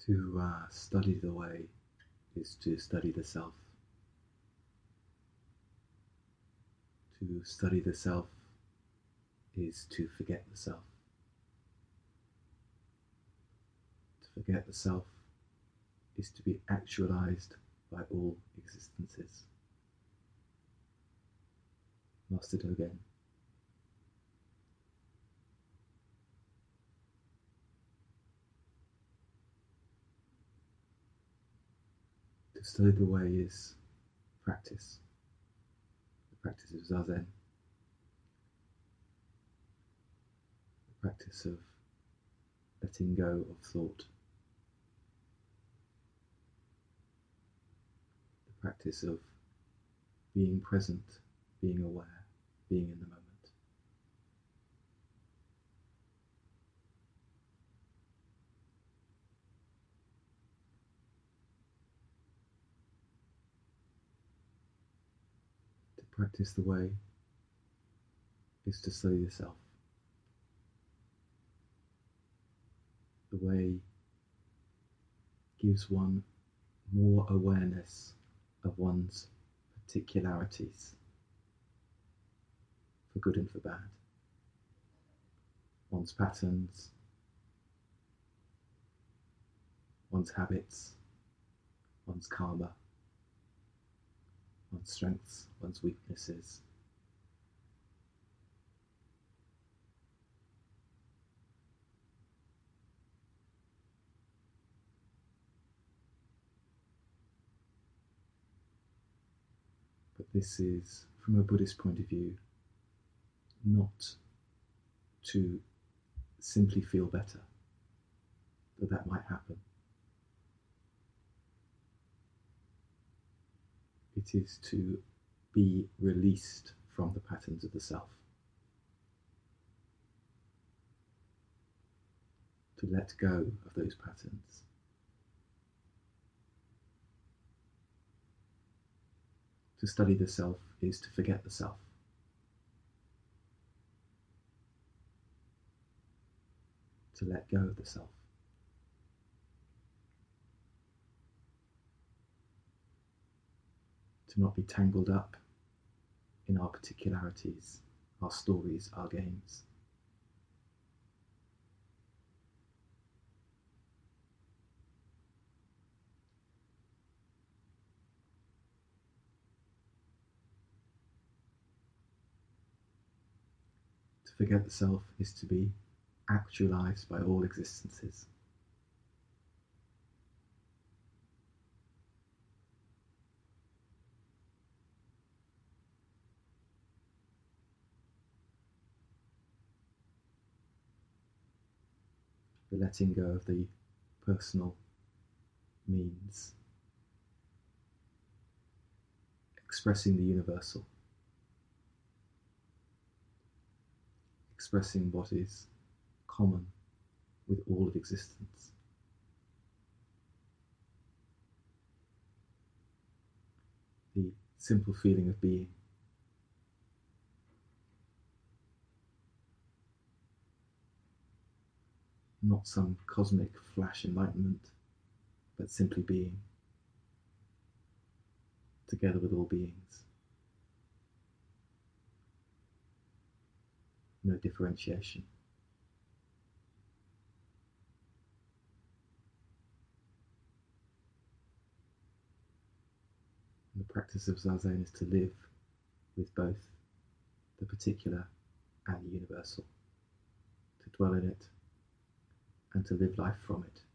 To study the way is to study the self. To study the self is to forget the self. To forget the self is to be actualized by all existences. Master Dogen. To study the way is practice, the practice of Zazen, the practice of letting go of thought, the practice of being present, being aware, being in the moment. To practice the way is to study the self. The way gives one more awareness of one's particularities, for good and for bad, one's patterns, one's habits, one's karma, one's strengths, one's weaknesses. But this is, from a Buddhist point of view, not to simply feel better, though that might happen. It is to be released from the patterns of the self. To let go of those patterns. To study the self is to forget the self. To let go of the self. To not be tangled up in our particularities, our stories, our games. To forget the self is to be actualized by all existences. The letting go of the personal means expressing the universal, expressing what is common with all of existence. The simple feeling of being. Not some cosmic flash enlightenment, but simply being, together with all beings. No differentiation. And the practice of Zazen is to live with both the particular and the universal, to dwell in it and to live life from it.